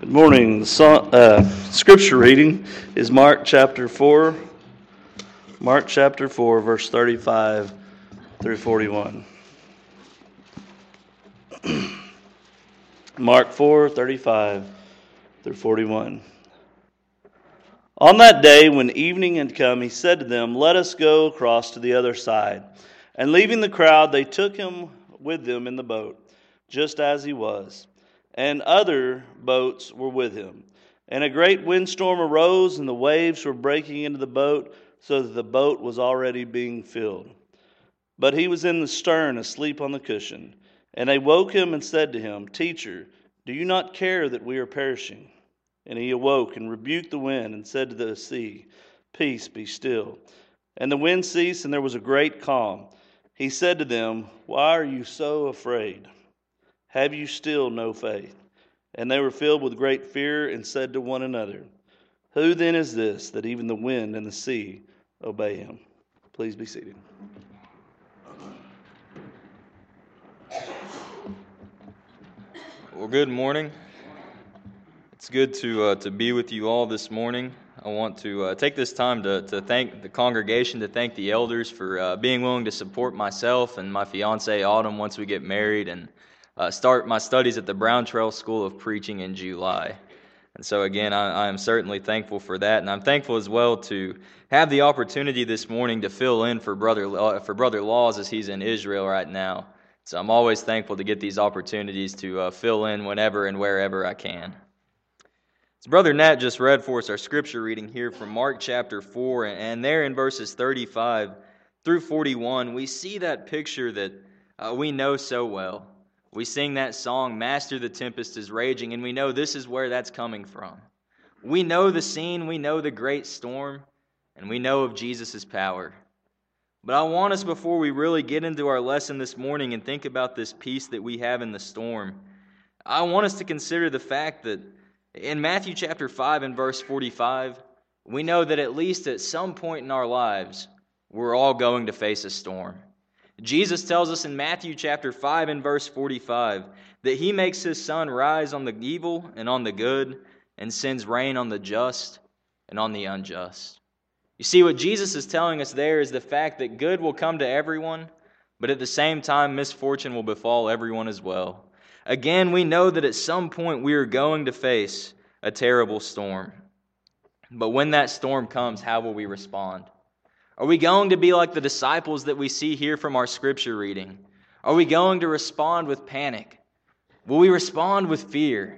Good morning. The scripture reading is Mark chapter 4. Mark chapter 4, verse 35 through 41. Mark 4, 35 through 41. On that day, when evening had come, he said to them, "Let us go across to the other side." And leaving the crowd, they took him with them in the boat, just as he was. And other boats were with him. And a great windstorm arose, and the waves were breaking into the boat, so that the boat was already being filled. But he was in the stern, asleep on the cushion. And they woke him and said to him, "Teacher, do you not care that we are perishing?" And he awoke and rebuked the wind and said to the sea, "Peace, be still." And the wind ceased, and there was a great calm. He said to them, "Why are you so afraid? Have you still no faith?" And they were filled with great fear and said to one another, "Who then is this, that even the wind and the sea obey him?" Please be seated. Well, good morning. It's good to be with you all this morning. I want to take this time to thank the congregation, to thank the elders for being willing to support myself and my fiancee Autumn once we get married and start my studies at the Brown Trail School of Preaching in July. And so again, I am certainly thankful for that, and I'm thankful as well to have the opportunity this morning to fill in for Brother Laws as he's in Israel right now. So I'm always thankful to get these opportunities to fill in whenever and wherever I can. So Brother Nat just read for us our scripture reading here from Mark chapter 4, and there in verses 35 through 41, we see that picture that we know so well. We sing that song, "Master, the tempest is raging," and we know this is where that's coming from. We know the scene, we know the great storm, and we know of Jesus' power. But I want us, before we really get into our lesson this morning and think about this peace that we have in the storm, I want us to consider the fact that in Matthew chapter 5 and verse 45, we know that at least at some point in our lives, we're all going to face a storm. Jesus tells us in Matthew chapter 5 and verse 45 that he makes his sun rise on the evil and on the good and sends rain on the just and on the unjust. You see, what Jesus is telling us there is the fact that good will come to everyone, but at the same time, misfortune will befall everyone as well. Again, we know that at some point we are going to face a terrible storm. But when that storm comes, how will we respond? Are we going to be like the disciples that we see here from our scripture reading? Are we going to respond with panic? Will we respond with fear?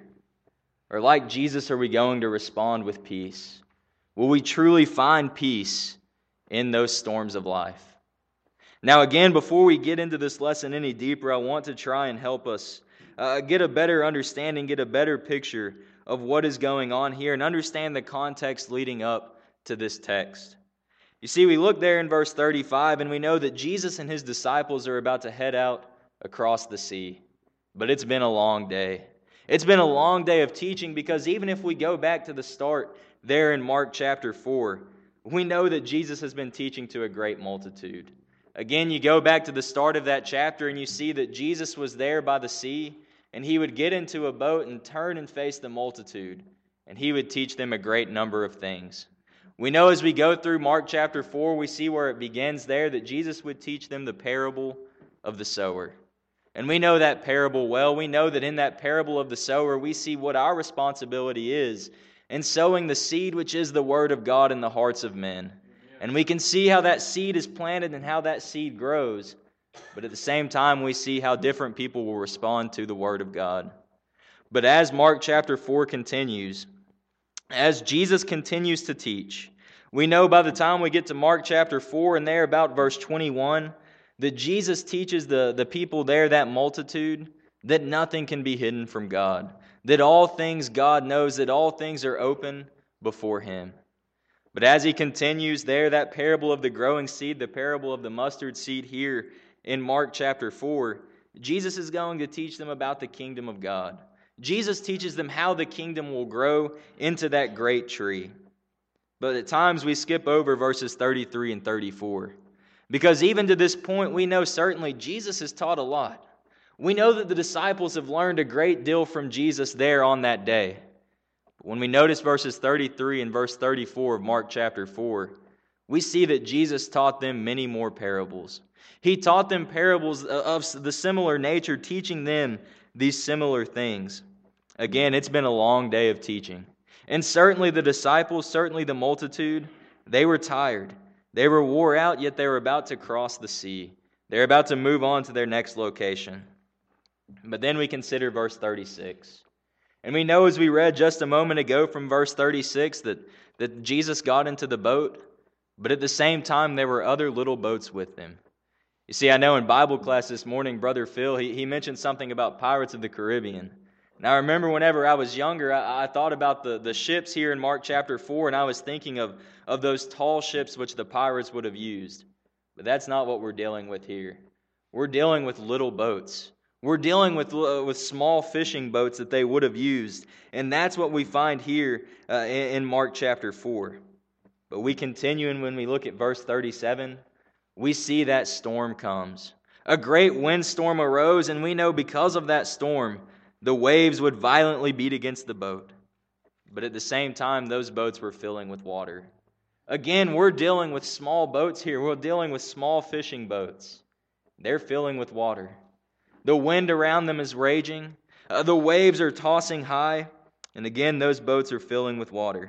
Or like Jesus, are we going to respond with peace? Will we truly find peace in those storms of life? Now again, before we get into this lesson any deeper, I want to try and help us get a better understanding, get a better picture of what is going on here and understand the context leading up to this text. You see, we look there in verse 35 and we know that Jesus and his disciples are about to head out across the sea. But it's been a long day. It's been a long day of teaching, because even if we go back to the start there in Mark chapter 4, we know that Jesus has been teaching to a great multitude. Again, you go back to the start of that chapter and you see that Jesus was there by the sea, and he would get into a boat and turn and face the multitude, and he would teach them a great number of things. We know as we go through Mark chapter 4, we see where it begins there that Jesus would teach them the parable of the sower. And we know that parable well. We know that in that parable of the sower, we see what our responsibility is in sowing the seed, which is the word of God in the hearts of men. And we can see how that seed is planted and how that seed grows. But at the same time, we see how different people will respond to the word of God. But as Mark chapter 4 continues, as Jesus continues to teach, we know by the time we get to Mark chapter 4 and there about verse 21, that Jesus teaches the people there, that multitude, that nothing can be hidden from God, that all things God knows, that all things are open before him. But as he continues there, that parable of the growing seed, the parable of the mustard seed here in Mark chapter 4, Jesus is going to teach them about the kingdom of God. Jesus teaches them how the kingdom will grow into that great tree. But at times we skip over verses 33 and 34. Because even to this point, we know certainly Jesus has taught a lot. We know that the disciples have learned a great deal from Jesus there on that day. When we notice verses 33 and verse 34 of Mark chapter 4, we see that Jesus taught them many more parables. He taught them parables of the similar nature, teaching them these similar things. Again, it's been a long day of teaching. And certainly the disciples, certainly the multitude, they were tired. They were wore out, yet they were about to cross the sea. They're about to move on to their next location. But then we consider verse 36. And we know, as we read just a moment ago from verse 36, that Jesus got into the boat, but at the same time there were other little boats with him. You see, I know in Bible class this morning, Brother Phil, he mentioned something about Pirates of the Caribbean. And I remember whenever I was younger, I thought about the ships here in Mark chapter 4, and I was thinking of those tall ships which the pirates would have used. But that's not what we're dealing with here. We're dealing with little boats. We're dealing with small fishing boats that they would have used. And that's what we find here in Mark chapter 4. But we continue, and when we look at verse 37, we see that storm comes. A great windstorm arose, and we know because of that storm, the waves would violently beat against the boat. But at the same time, those boats were filling with water. Again, we're dealing with small boats here. We're dealing with small fishing boats. They're filling with water. The wind around them is raging. The waves are tossing high. And again, those boats are filling with water.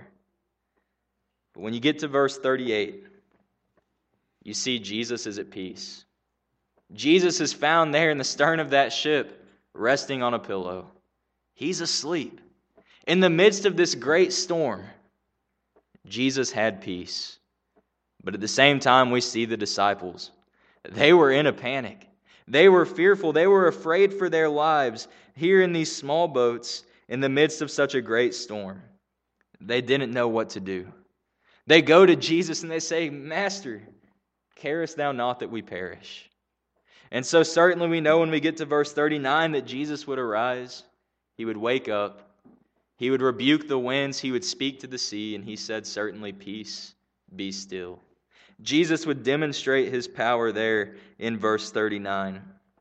But when you get to verse 38, you see Jesus is at peace. Jesus is found there in the stern of that ship, resting on a pillow. He's asleep. In the midst of this great storm, Jesus had peace. But at the same time, we see the disciples. They were in a panic. They were fearful. They were afraid for their lives here in these small boats in the midst of such a great storm. They didn't know what to do. They go to Jesus and they say, "Master, carest thou not that we perish?" And so certainly we know when we get to verse 39 that Jesus would arise. He would wake up. He would rebuke the winds. He would speak to the sea. And he said, "Certainly, peace, be still." Jesus would demonstrate his power there in verse 39.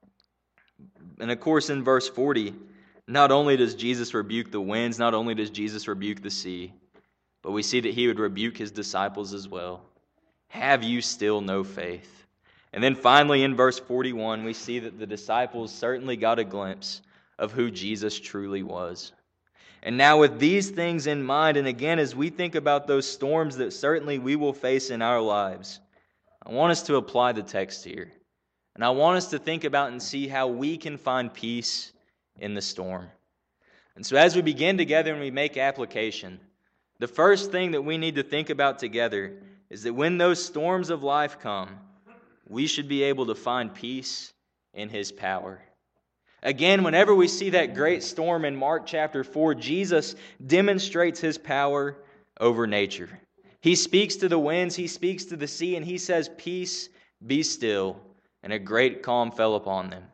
And of course in verse 40, not only does Jesus rebuke the winds, not only does Jesus rebuke the sea, but we see that he would rebuke his disciples as well. Have you still no faith? And then finally in verse 41, we see that the disciples certainly got a glimpse of who Jesus truly was. And now with these things in mind, and again as we think about those storms that certainly we will face in our lives, I want us to apply the text here. And I want us to think about and see how we can find peace in the storm. And so as we begin together and we make application, the first thing that we need to think about together is that when those storms of life come, we should be able to find peace in his power. Again, whenever we see that great storm in Mark chapter 4, Jesus demonstrates his power over nature. He speaks to the winds, he speaks to the sea, and he says, "Peace, be still," and a great calm fell upon them.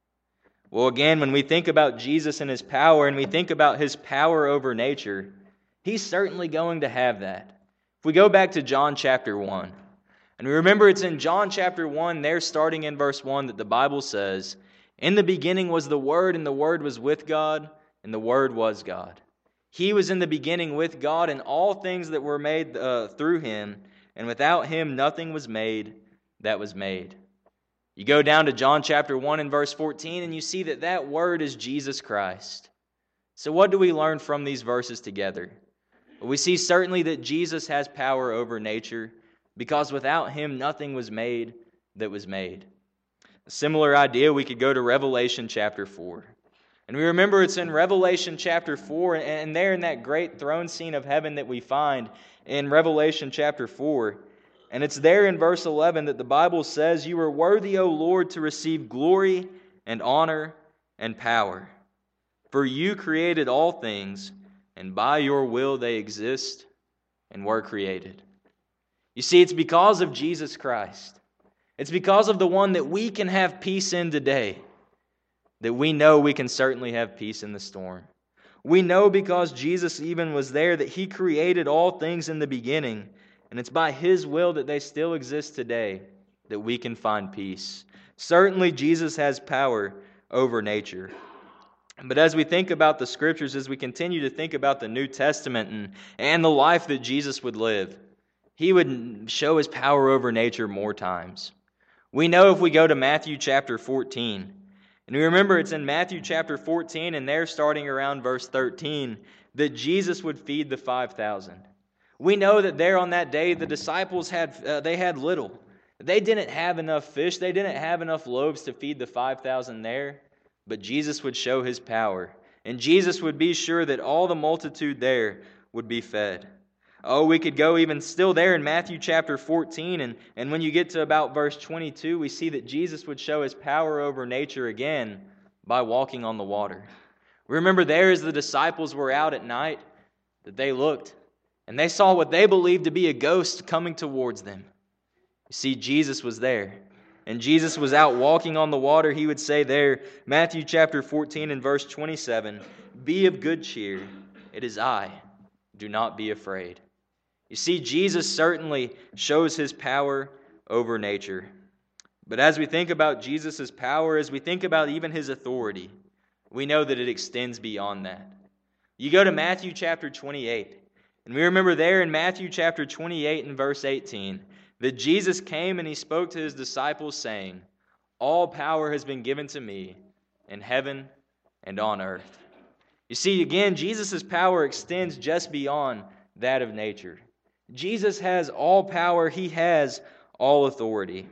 Well, again, when we think about Jesus and his power, and we think about his power over nature, he's certainly going to have that. If we go back to John chapter 1, and we remember it's in John chapter 1, there starting in verse 1, that the Bible says, "In the beginning was the Word, and the Word was with God, and the Word was God. He was in the beginning with God, and all things that were made through him, and without him nothing was made that was made." You go down to John chapter 1 and verse 14, and you see that that Word is Jesus Christ. So what do we learn from these verses together? Well, we see certainly that Jesus has power over nature, because without him nothing was made that was made. A similar idea, we could go to Revelation chapter 4. And we remember it's in Revelation chapter 4, and there in that great throne scene of heaven that we find in Revelation chapter 4, and it's there in verse 11that the Bible says, "You are worthy, O Lord, to receive glory and honor and power. For you created all things, and by your will they exist and were created." You see, it's because of Jesus Christ. It's because of the one that we can have peace in today that we know we can certainly have peace in the storm. We know because Jesus even was there that he created all things in the beginning, and it's by his will that they still exist today that we can find peace. Certainly Jesus has power over nature. But as we think about the Scriptures, as we continue to think about the New Testament and the life that Jesus would live, he would show his power over nature more times. We know if we go to Matthew chapter 14, and we remember it's in Matthew chapter 14, and there starting around verse 13, that Jesus would feed the 5,000. We know that there on that day, the disciples had little. They didn't have enough fish. They didn't have enough loaves to feed the 5,000 there. But Jesus would show his power, and Jesus would be sure that all the multitude there would be fed. Oh, we could go even still there in Matthew chapter 14, and when you get to about verse 22, we see that Jesus would show his power over nature again by walking on the water. Remember there as the disciples were out at night, that they looked, and they saw what they believed to be a ghost coming towards them. You see, Jesus was there. And Jesus was out walking on the water. He would say there, Matthew chapter 14 and verse 27, "Be of good cheer, it is I, do not be afraid." You see, Jesus certainly shows his power over nature. But as we think about Jesus' power, as we think about even his authority, we know that it extends beyond that. You go to Matthew chapter 28, and we remember there in Matthew chapter 28 and verse 18, that Jesus came and he spoke to his disciples saying, "All power has been given to me in heaven and on earth." You see, again, Jesus' power extends just beyond that of nature. Jesus has all power. He has all authority.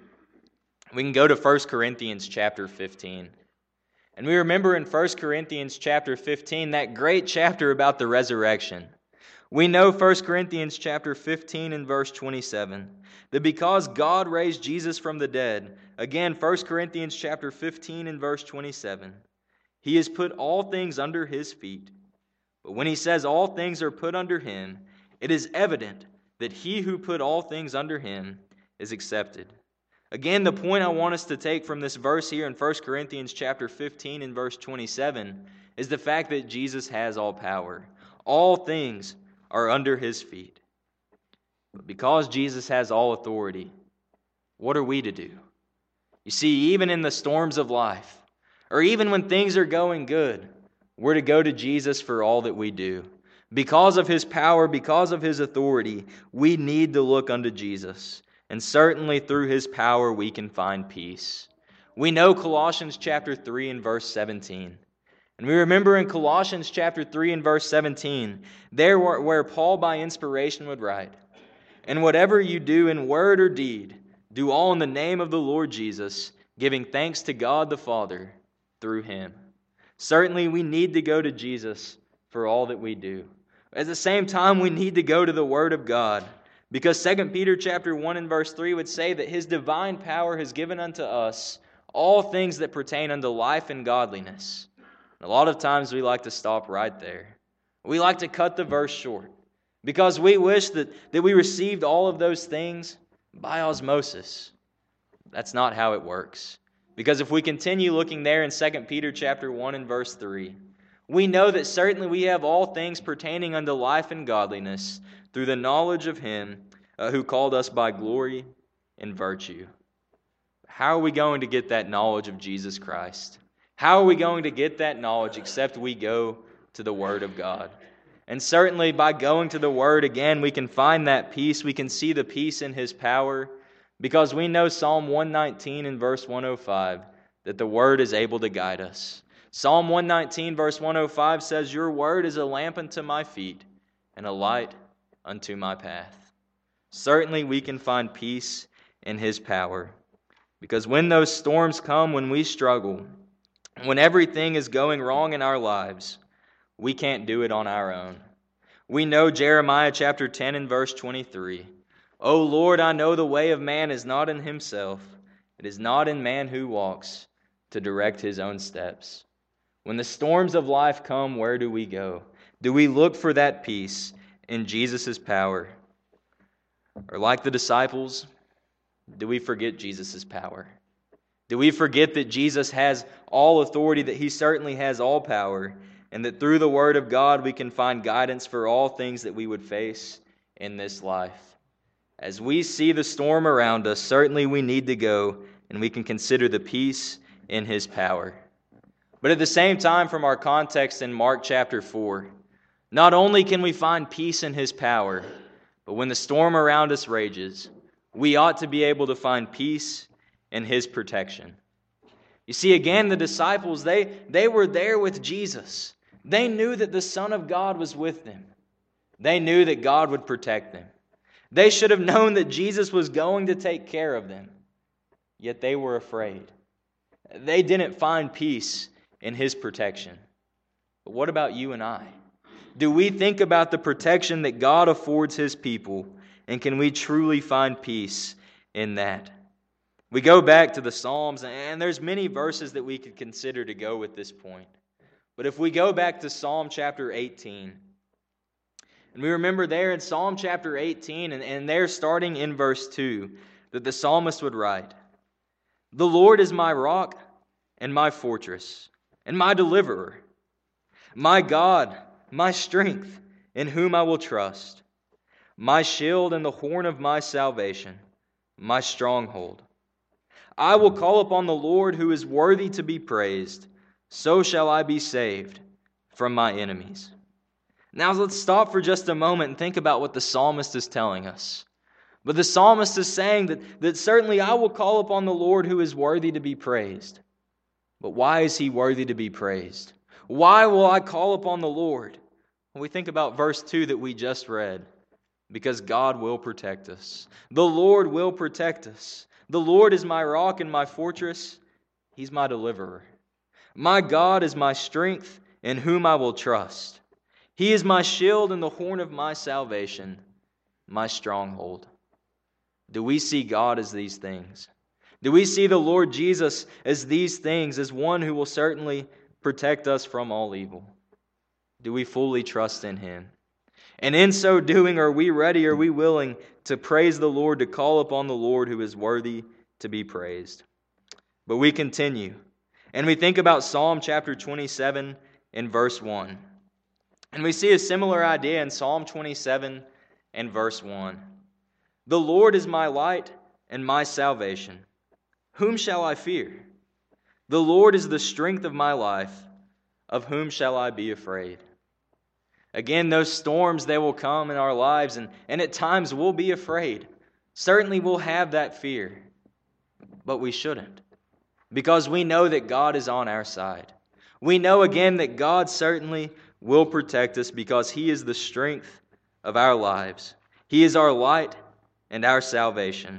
We can go to 1 Corinthians chapter 15. And we remember in 1 Corinthians chapter 15, that great chapter about the resurrection. We know 1 Corinthians chapter 15 and verse 27, that because God raised Jesus from the dead, again 1 Corinthians chapter 15 and verse 27, he has put all things under his feet. But when he says all things are put under him, it is evident that he who put all things under him is accepted. Again, the point I want us to take from this verse here in 1 Corinthians chapter 15 and verse 27 is the fact that Jesus has all power. All things are under his feet. But because Jesus has all authority, what are we to do? You see, even in the storms of life, or even when things are going good, we're to go to Jesus for all that we do. Because of his power, because of his authority, we need to look unto Jesus. And certainly through his power we can find peace. We know Colossians chapter 3 and verse 17. And we remember in Colossians chapter 3 and verse 17, there where Paul by inspiration would write, "And whatever you do in word or deed, do all in the name of the Lord Jesus, giving thanks to God the Father through him." Certainly we need to go to Jesus for all that we do. At the same time, we need to go to the Word of God, because 2 Peter chapter 1 and verse 3 would say that his divine power has given unto us all things that pertain unto life and godliness. A lot of times we like to stop right there. We like to cut the verse short because we wish that we received all of those things by osmosis. That's not how it works. Because if we continue looking there in 2 Peter chapter 1 and verse 3, we know that certainly we have all things pertaining unto life and godliness through the knowledge of him who called us by glory and virtue. How are we going to get that knowledge of Jesus Christ? How are we going to get that knowledge except we go to the Word of God? And certainly by going to the Word again, we can find that peace. We can see the peace in his power because we know Psalm 119 and verse 105 that the Word is able to guide us. Psalm 119 verse 105 says, "Your Word is a lamp unto my feet and a light unto my path." Certainly we can find peace in his power because when those storms come, when we struggle, when everything is going wrong in our lives, we can't do it on our own. We know Jeremiah chapter 10 and verse 23. "O Lord, I know the way of man is not in himself. It is not in man who walks to direct his own steps." When the storms of life come, where do we go? Do we look for that peace in Jesus' power? Or like the disciples, do we forget Jesus' power? Do we forget that Jesus has all authority, that he certainly has all power, and that through the Word of God we can find guidance for all things that we would face in this life? As we see the storm around us, certainly we need to go and we can consider the peace in his power. But at the same time, from our context in Mark chapter 4, not only can we find peace in His power, but when the storm around us rages, we ought to be able to find peace in His protection. You see, again, the disciples, they were there with Jesus. They knew that the Son of God was with them. They knew that God would protect them. They should have known that Jesus was going to take care of them. Yet they were afraid. They didn't find peace in His protection. But what about you and I? Do we think about the protection that God affords His people, and can we truly find peace in that? We go back to the Psalms, and there's many verses that we could consider to go with this point. But if we go back to Psalm chapter 18, and we remember there in Psalm chapter 18, and there starting in verse 2, that the psalmist would write, "The Lord is my rock and my fortress and my deliverer, my God, my strength, in whom I will trust, my shield and the horn of my salvation, my stronghold. I will call upon the Lord who is worthy to be praised. So shall I be saved from my enemies." Now let's stop for just a moment and think about what the psalmist is telling us. But the psalmist is saying that certainly I will call upon the Lord who is worthy to be praised. But why is He worthy to be praised? Why will I call upon the Lord? When we think about verse 2 that we just read, because God will protect us. The Lord will protect us. The Lord is my rock and my fortress. He's my deliverer. My God is my strength, in whom I will trust. He is my shield and the horn of my salvation, my stronghold. Do we see God as these things? Do we see the Lord Jesus as these things, as one who will certainly protect us from all evil? Do we fully trust in Him? And in so doing, are we ready, are we willing to praise the Lord, to call upon the Lord who is worthy to be praised? But we continue, and we think about Psalm chapter 27 and verse 1. And we see a similar idea in Psalm 27 and verse 1. "The Lord is my light and my salvation. Whom shall I fear? The Lord is the strength of my life. Of whom shall I be afraid?" Again, those storms, they will come in our lives, and at times we'll be afraid. Certainly we'll have that fear. But we shouldn't, because we know that God is on our side. We know again that God certainly will protect us because He is the strength of our lives. He is our light and our salvation.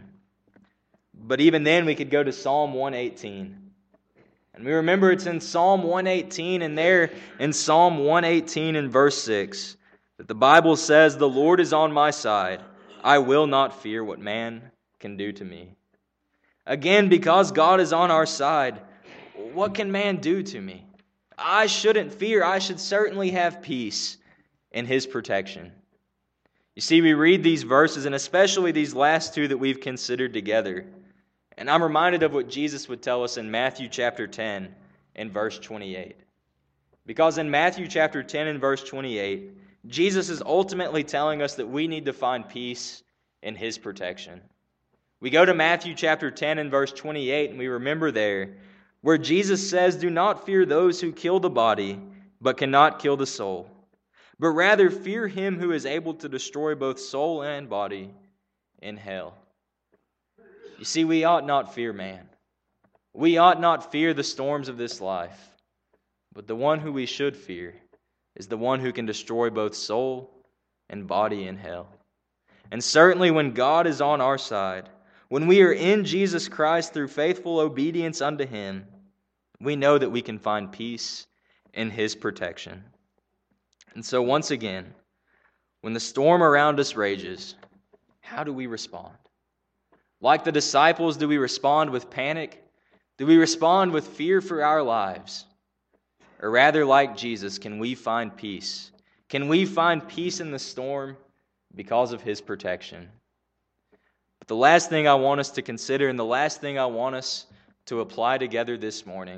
But even then, we could go to Psalm 118. And we remember it's in Psalm 118, and there in Psalm 118 in verse 6, that the Bible says, "The Lord is on my side. I will not fear what man can do to me." Again, because God is on our side, what can man do to me? I shouldn't fear. I should certainly have peace in His protection. You see, we read these verses, and especially these last two that we've considered together, and I'm reminded of what Jesus would tell us in Matthew chapter 10 and verse 28. Because in Matthew chapter 10 and verse 28, Jesus is ultimately telling us that we need to find peace in His protection. We go to Matthew chapter 10 and verse 28, and we remember there where Jesus says, "Do not fear those who kill the body, but cannot kill the soul, but rather fear Him who is able to destroy both soul and body in hell." You see, we ought not fear man. We ought not fear the storms of this life. But the one who we should fear is the one who can destroy both soul and body in hell. And certainly when God is on our side, when we are in Jesus Christ through faithful obedience unto Him, we know that we can find peace in His protection. And so once again, when the storm around us rages, how do we respond? Like the disciples, do we respond with panic? Do we respond with fear for our lives? Or rather, like Jesus, can we find peace? Can we find peace in the storm because of His protection? But the last thing I want us to consider, and the last thing I want us to apply together this morning,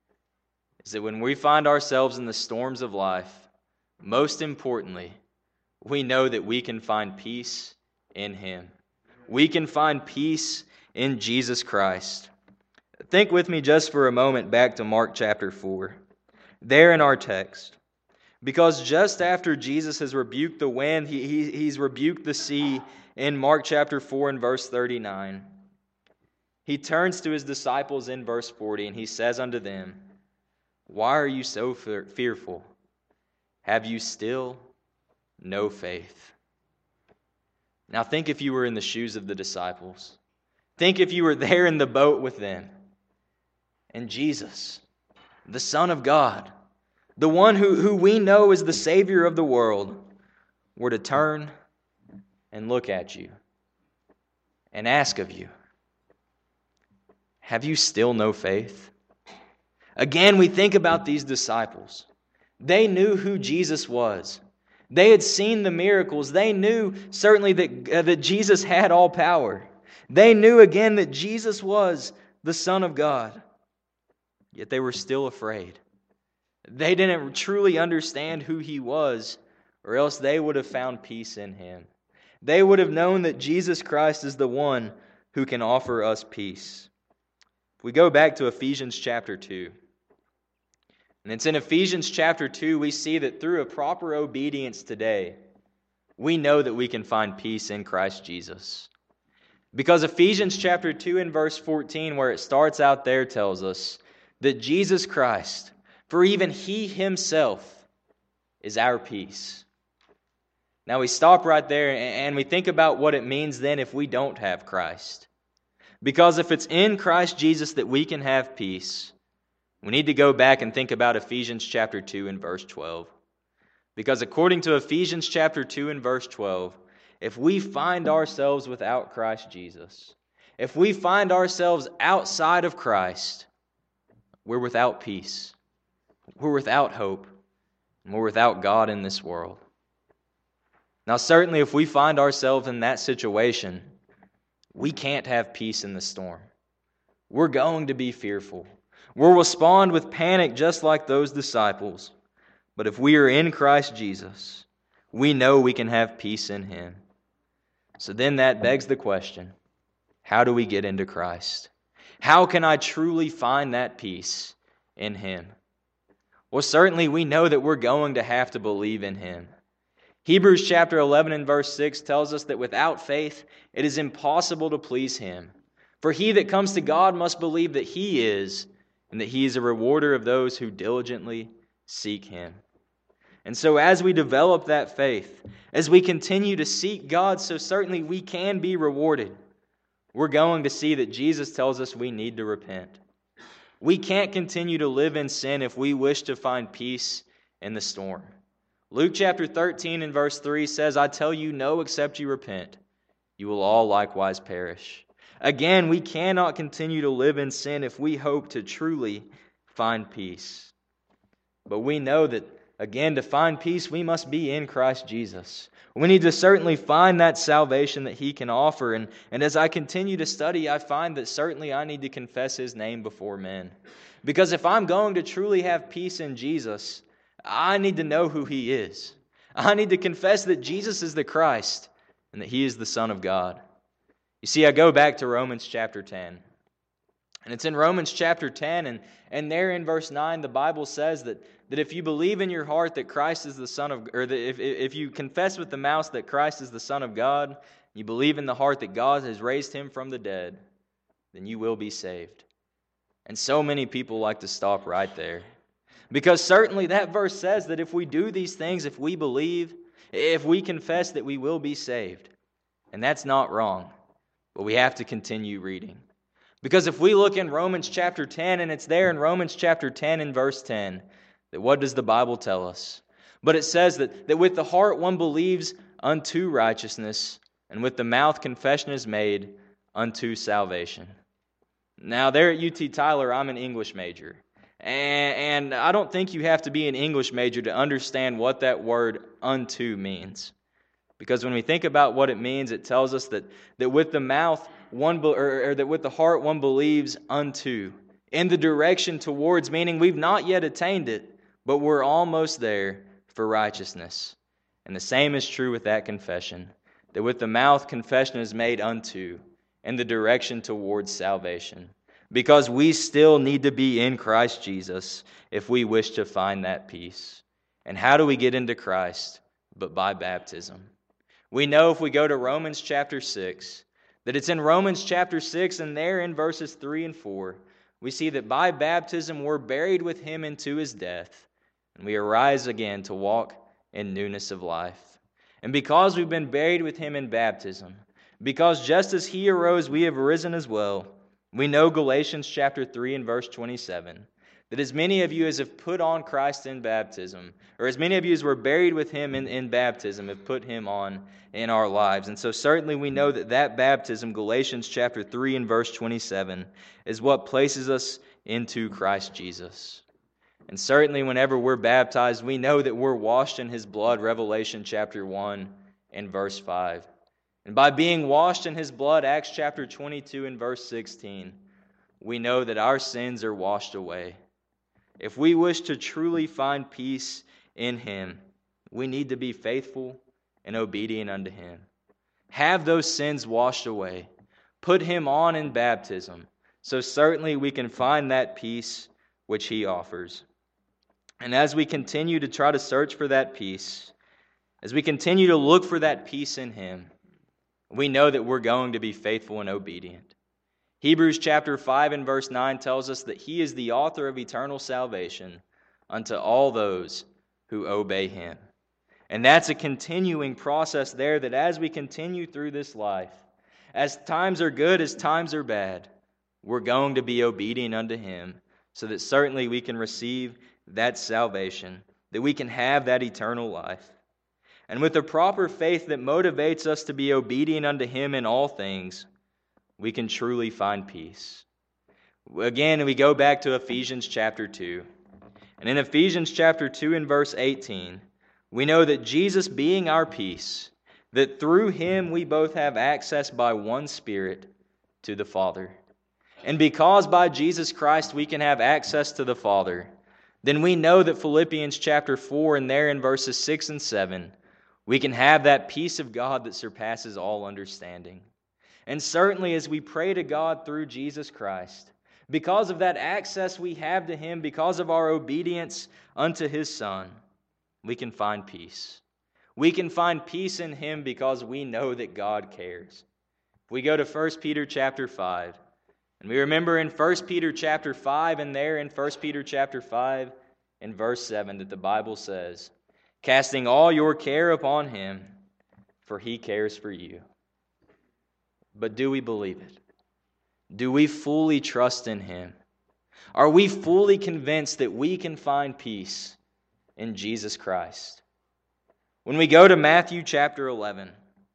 is that when we find ourselves in the storms of life, most importantly, we know that we can find peace in Him. We can find peace in Jesus Christ. Think with me just for a moment back to Mark chapter 4. there in our text. Because just after Jesus has rebuked the wind, he's rebuked the sea in Mark chapter 4 and verse 39. He turns to his disciples in verse 40 and he says unto them, "Why are you so fearful? Have you still no faith?" Now think if you were in the shoes of the disciples. Think if you were there in the boat with them. And Jesus, the Son of God, the one who we know is the Savior of the world, were to turn and look at you and ask of you, "Have you still no faith?" Again, we think about these disciples. They knew who Jesus was. They had seen the miracles. They knew certainly that Jesus had all power. They knew again that Jesus was the Son of God. Yet they were still afraid. They didn't truly understand who he was, or else they would have found peace in him. They would have known that Jesus Christ is the one who can offer us peace. If we go back to Ephesians chapter 2, and it's in Ephesians chapter 2, we see that through a proper obedience today, we know that we can find peace in Christ Jesus. Because Ephesians chapter 2 and verse 14, where it starts out there, tells us that Jesus Christ, for even he himself, is our peace. Now we stop right there and we think about what it means then if we don't have Christ. Because if it's in Christ Jesus that we can have peace, we need to go back and think about Ephesians chapter 2 and verse 12. Because according to Ephesians chapter 2 and verse 12, if we find ourselves without Christ Jesus, if we find ourselves outside of Christ, we're without peace, we're without hope, and we're without God in this world. Now certainly if we find ourselves in that situation, we can't have peace in the storm. We're going to be fearful. We'll respond with panic just like those disciples. But if we are in Christ Jesus, we know we can have peace in him. So then that begs the question, how do we get into Christ? How can I truly find that peace in him? Well, certainly we know that we're going to have to believe in him. Hebrews chapter 11 and verse 6 tells us that without faith it is impossible to please him. For he that comes to God must believe that he is, and that he is a rewarder of those who diligently seek him. And so as we develop that faith, as we continue to seek God so certainly we can be rewarded, we're going to see that Jesus tells us we need to repent. We can't continue to live in sin if we wish to find peace in the storm. Luke chapter 13 and verse 3 says, "I tell you, no, except you repent, you will all likewise perish." Again, we cannot continue to live in sin if we hope to truly find peace. But we know that, again, to find peace, we must be in Christ Jesus. We need to certainly find that salvation that he can offer. And as I continue to study, I find that certainly I need to confess his name before men. Because if I'm going to truly have peace in Jesus, I need to know who he is. I need to confess that Jesus is the Christ and that he is the Son of God. You see, I go back to Romans chapter 10. And it's in Romans chapter 10, and there in verse 9, the Bible says that if you believe in your heart that Christ is the Son of, or that if you confess with the mouth that Christ is the Son of God, you believe in the heart that God has raised him from the dead, then you will be saved. And so many people like to stop right there. Because certainly that verse says that if we do these things, if we believe, if we confess, that we will be saved. And that's not wrong. But we have to continue reading. Because if we look in Romans chapter 10, and it's there in Romans chapter 10 and verse 10, that what does the Bible tell us? But it says that with the heart one believes unto righteousness, and with the mouth confession is made unto salvation. Now there at UT Tyler, I'm an English major. And I don't think you have to be an English major to understand what that word unto means. Because when we think about what it means, it tells us that with the mouth or that with the heart one believes unto, in the direction towards, meaning we've not yet attained it, but we're almost there for righteousness. And the same is true with that confession, that with the mouth confession is made unto, in the direction towards salvation. because we still need to be in Christ Jesus if we wish to find that peace. And how do we get into Christ? But by baptism. We know if we go to Romans chapter 6, that it's in Romans chapter 6, and there in verses 3 and 4, we see that by baptism we're buried with him into his death, and we arise again to walk in newness of life. And because we've been buried with him in baptism, because just as he arose, we have risen as well, we know Galatians chapter 3 and verse 27, that as many of you as have put on Christ in baptism, or as many of you as were buried with him in baptism, have put him on in our lives. And so certainly we know that baptism, Galatians chapter 3 and verse 27, is what places us into Christ Jesus. And certainly whenever we're baptized, we know that we're washed in his blood, Revelation chapter 1 and verse 5. And by being washed in his blood, Acts chapter 22 and verse 16, we know that our sins are washed away. If we wish to truly find peace in him, we need to be faithful and obedient unto him. Have those sins washed away. Put him on in baptism, so certainly we can find that peace which he offers. And as we continue to try to search for that peace, as we continue to look for that peace in him, we know that we're going to be faithful and obedient. Hebrews chapter 5 and verse 9 tells us that he is the author of eternal salvation unto all those who obey him. And that's a continuing process there, that as we continue through this life, as times are good, as times are bad, we're going to be obedient unto him, so that certainly we can receive that salvation, that we can have that eternal life. And with the proper faith that motivates us to be obedient unto him in all things, we can truly find peace. Again, we go back to Ephesians chapter 2. And in Ephesians chapter 2 and verse 18, we know that Jesus being our peace, that through him we both have access by one Spirit to the Father. And because by Jesus Christ we can have access to the Father, then we know that Philippians chapter 4 and there in verses 6 and 7, we can have that peace of God that surpasses all understanding. And certainly as we pray to God through Jesus Christ, because of that access we have to him, because of our obedience unto his Son, we can find peace. We can find peace in him because we know that God cares. If we go to 1 Peter chapter 5, and we remember in 1 Peter chapter 5 and there in 1 Peter chapter 5 in verse 7 that the Bible says, casting all your care upon him, for he cares for you. But do we believe it? Do we fully trust in him? Are we fully convinced that we can find peace in Jesus Christ? When we go to Matthew chapter 11,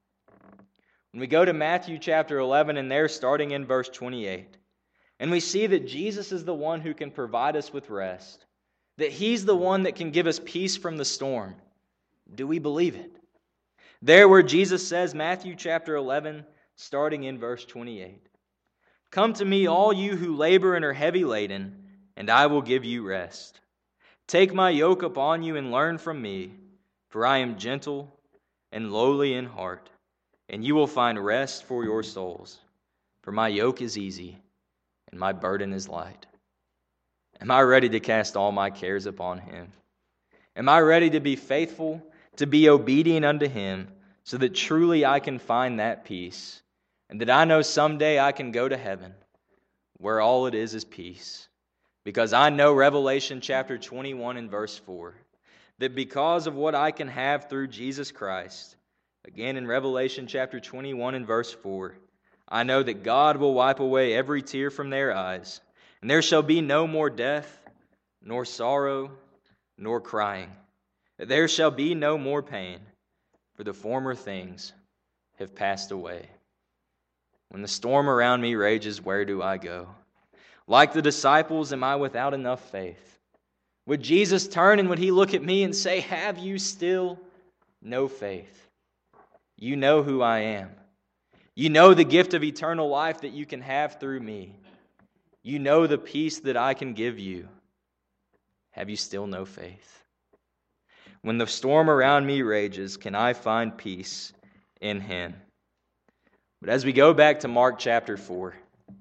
and there starting in verse 28, and we see that Jesus is the one who can provide us with rest, that he's the one that can give us peace from the storm. Do we believe it? There where Jesus says, Matthew chapter 11, starting in verse 28, come to me, all you who labor and are heavy laden, and I will give you rest. Take my yoke upon you and learn from me, for I am gentle and lowly in heart, and you will find rest for your souls. For my yoke is easy, and my burden is light. Am I ready to cast all my cares upon him? Am I ready to be faithful, to be obedient unto him, so that truly I can find that peace, and that I know someday I can go to heaven, where all it is peace? Because I know Revelation chapter 21 and verse 4, that because of what I can have through Jesus Christ, again in Revelation chapter 21 and verse 4, I know that God will wipe away every tear from their eyes, and there shall be no more death, nor sorrow, nor crying. There shall be no more pain, for the former things have passed away. When the storm around me rages, where do I go? Like the disciples, am I without enough faith? Would Jesus turn and would he look at me and say, have you still no faith? You know who I am. You know the gift of eternal life that you can have through me. You know the peace that I can give you. Have you still no faith? When the storm around me rages, can I find peace in him? But as we go back to Mark chapter 4,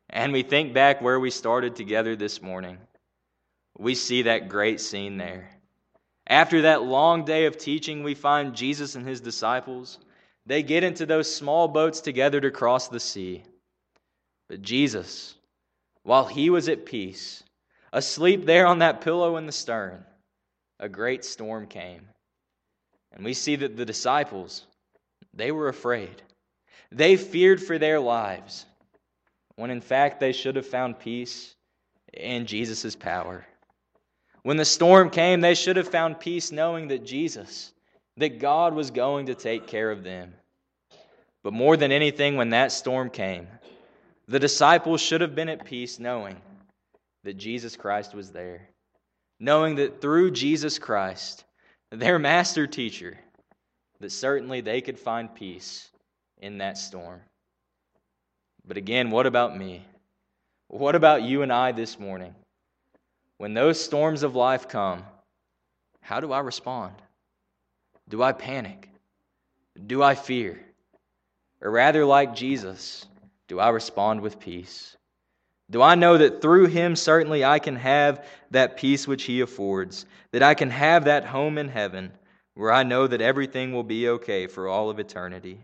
and we think back where we started together this morning, we see that great scene there. After that long day of teaching, we find Jesus and his disciples. They get into those small boats together to cross the sea. But Jesus, while he was at peace, asleep there on that pillow in the stern, a great storm came. And we see that the disciples, they were afraid. They feared for their lives, when in fact they should have found peace in Jesus' power. When the storm came, they should have found peace knowing that Jesus, that God was going to take care of them. But more than anything, when that storm came, the disciples should have been at peace knowing that Jesus Christ was there. Knowing that through Jesus Christ, their master teacher, that certainly they could find peace in that storm. But again, what about me? What about you and I this morning? When those storms of life come, how do I respond? Do I panic? Do I fear? Or rather, like Jesus, do I respond with peace? Do I know that through him certainly I can have that peace which he affords, that I can have that home in heaven where I know that everything will be okay for all of eternity?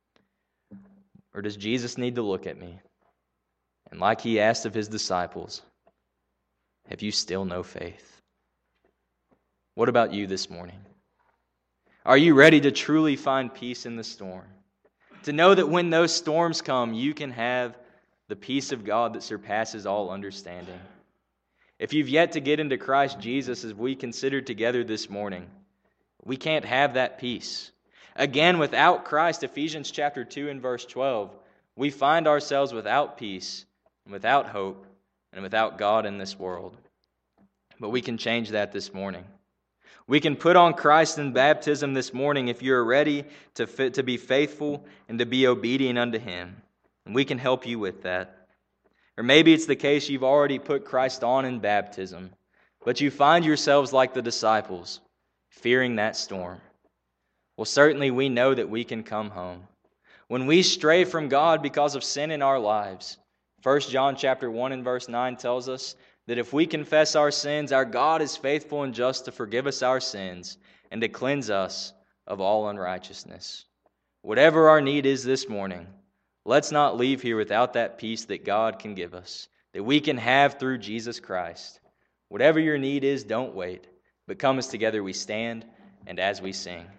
Or does Jesus need to look at me? And like he asked of his disciples, have you still no faith? What about you this morning? Are you ready to truly find peace in the storm? To know that when those storms come, you can have the peace of God that surpasses all understanding. If you've yet to get into Christ Jesus, as we considered together this morning, we can't have that peace. Again, without Christ, Ephesians chapter 2 and verse 12, we find ourselves without peace, and without hope, and without God in this world. But we can change that this morning. We can put on Christ in baptism this morning if you're ready to be faithful and to be obedient unto him. And we can help you with that. Or maybe it's the case you've already put Christ on in baptism, but you find yourselves like the disciples, fearing that storm. Well, certainly we know that we can come home. When we stray from God because of sin in our lives, 1 John chapter 1 and verse 9 tells us that if we confess our sins, our God is faithful and just to forgive us our sins and to cleanse us of all unrighteousness. Whatever our need is this morning, let's not leave here without that peace that God can give us, that we can have through Jesus Christ. Whatever your need is, don't wait, but come as together we stand and as we sing.